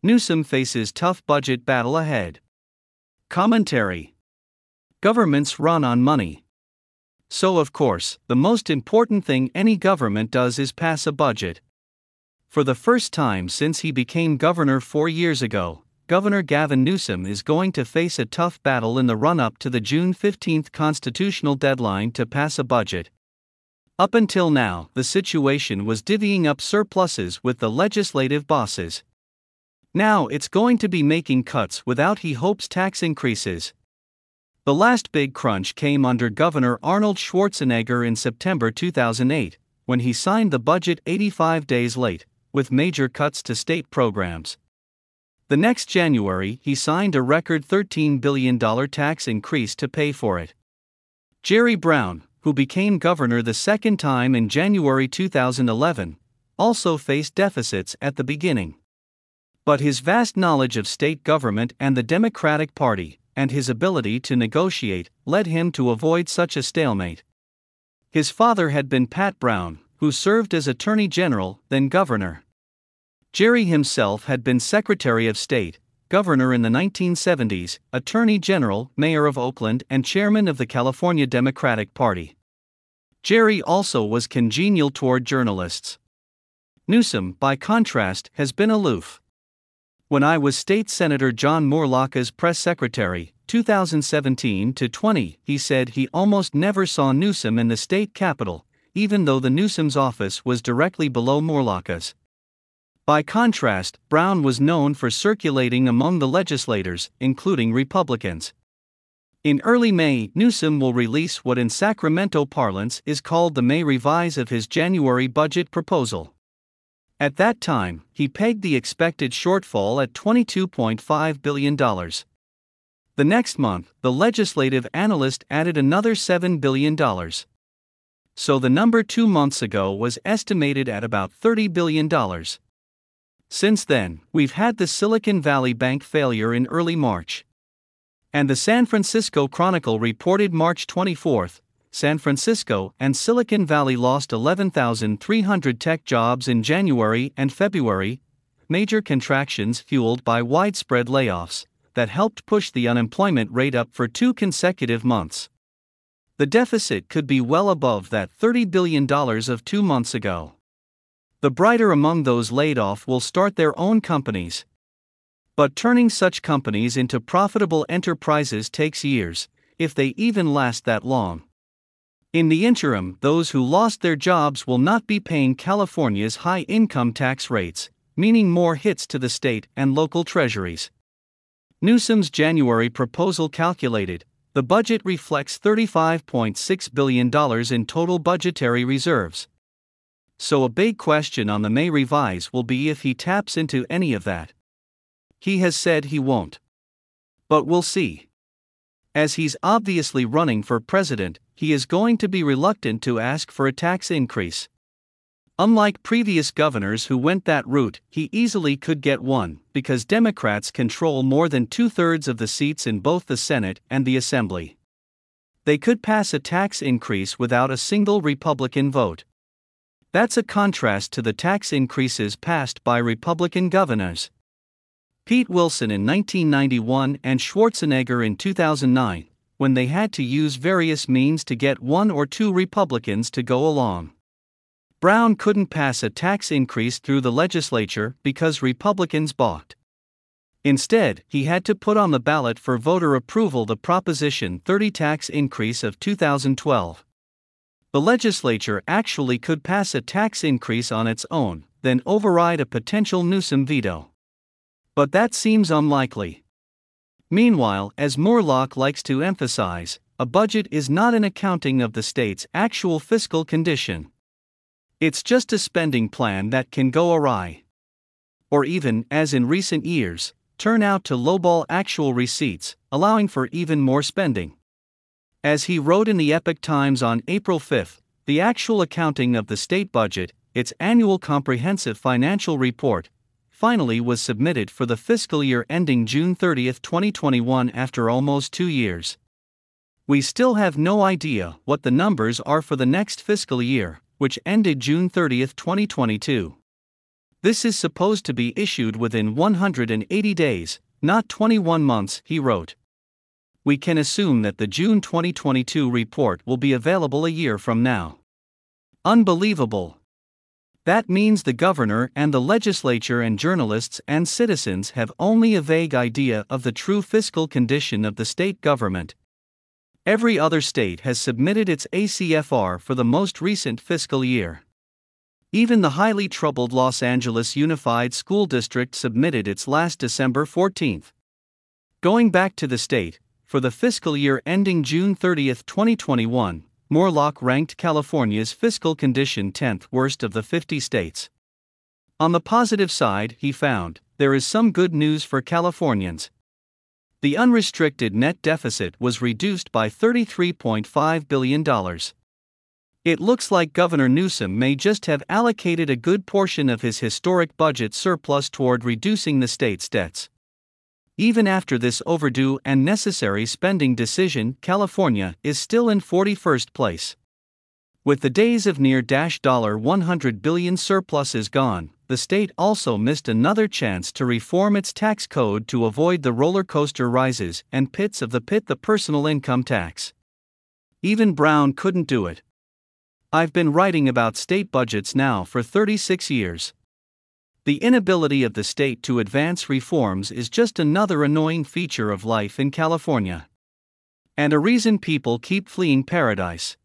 Newsom faces tough budget battle ahead. Commentary. Governments run on money. So, of course, the most important thing any government does is pass a budget. For the first time since he became governor 4 years ago, Governor Gavin Newsom is going to face a tough battle in the run-up to the June 15 constitutional deadline to pass a budget. Up until now, the situation was divvying up surpluses with the legislative bosses. Now it's going to be making cuts without, he hopes, tax increases. The last big crunch came under Governor Arnold Schwarzenegger in September 2008, when he signed the budget 85 days late, with major cuts to state programs. The next January, he signed a record $13 billion tax increase to pay for it. Jerry Brown, who became governor the second time in January 2011, also faced deficits at the beginning. But his vast knowledge of state government and the Democratic Party, and his ability to negotiate, led him to avoid such a stalemate. His father had been Pat Brown, who served as Attorney General, then Governor. Jerry himself had been Secretary of State, Governor in the 1970s, Attorney General, Mayor of Oakland, and Chairman of the California Democratic Party. Jerry also was congenial toward journalists. Newsom, by contrast, has been aloof. When I was State Senator John Moorlach's press secretary, 2017-20, he said he almost never saw Newsom in the state capitol, even though the Newsom's office was directly below Moorlach's. By contrast, Brown was known for circulating among the legislators, including Republicans. In early May, Newsom will release what in Sacramento parlance is called the May revise of his January budget proposal. At that time, he pegged the expected shortfall at $22.5 billion. The next month, the legislative analyst added another $7 billion. So the number 2 months ago was estimated at about $30 billion. Since then, we've had the Silicon Valley Bank failure in early March. And the San Francisco Chronicle reported March 24, San Francisco and Silicon Valley lost 11,300 tech jobs in January and February, major contractions fueled by widespread layoffs that helped push the unemployment rate up for 2 consecutive months. The deficit could be well above that $30 billion of 2 months ago. The brighter among those laid off will start their own companies. But turning such companies into profitable enterprises takes years, if they even last that long. In the interim, those who lost their jobs will not be paying California's high income tax rates, meaning more hits to the state and local treasuries. Newsom's January proposal calculated, the budget reflects $35.6 billion in total budgetary reserves. So a big question on the May revise will be if he taps into any of that. He has said he won't. But we'll see. As he's obviously running for president, he is going to be reluctant to ask for a tax increase. Unlike previous governors who went that route, he easily could get one, because Democrats control more than 2/3 of the seats in both the Senate and the Assembly. They could pass a tax increase without a single Republican vote. That's a contrast to the tax increases passed by Republican governors. Pete Wilson in 1991 and Schwarzenegger in 2009, when they had to use various means to get 1 or 2 Republicans to go along. Brown couldn't pass a tax increase through the legislature because Republicans balked. Instead, he had to put on the ballot for voter approval the Proposition 30 tax increase of 2012. The legislature actually could pass a tax increase on its own, then override a potential Newsom veto. But that seems unlikely. Meanwhile, as Moorlach likes to emphasize, a budget is not an accounting of the state's actual fiscal condition. It's just a spending plan that can go awry. Or even, as in recent years, turn out to lowball actual receipts, allowing for even more spending. As he wrote in the Epoch Times on April 5, the actual accounting of the state budget, its annual comprehensive financial report, finally was submitted for the fiscal year ending June 30, 2021 after almost 2 years. We still have no idea what the numbers are for the next fiscal year, which ended June 30, 2022. This is supposed to be issued within 180 days, not 21 months, he wrote. We can assume that the June 2022 report will be available a year from now. Unbelievable. That means the governor and the legislature and journalists and citizens have only a vague idea of the true fiscal condition of the state government. Every other state has submitted its ACFR for the most recent fiscal year. Even the highly troubled Los Angeles Unified School District submitted its last December 14. Going back to the state, for the fiscal year ending June 30, 2021, Moorlach ranked California's fiscal condition 10th worst of the 50 states. On the positive side, he found, there is some good news for Californians. The unrestricted net deficit was reduced by $33.5 billion. It looks like Governor Newsom may just have allocated a good portion of his historic budget surplus toward reducing the state's debts. Even after this overdue and necessary spending decision, California is still in 41st place. With the days of near $100 billion surpluses gone, the state also missed another chance to reform its tax code to avoid the roller coaster rises and pits of the personal income tax. Even Brown couldn't do it. I've been writing about state budgets now for 36 years. The inability of the state to advance reforms is just another annoying feature of life in California. And a reason people keep fleeing paradise.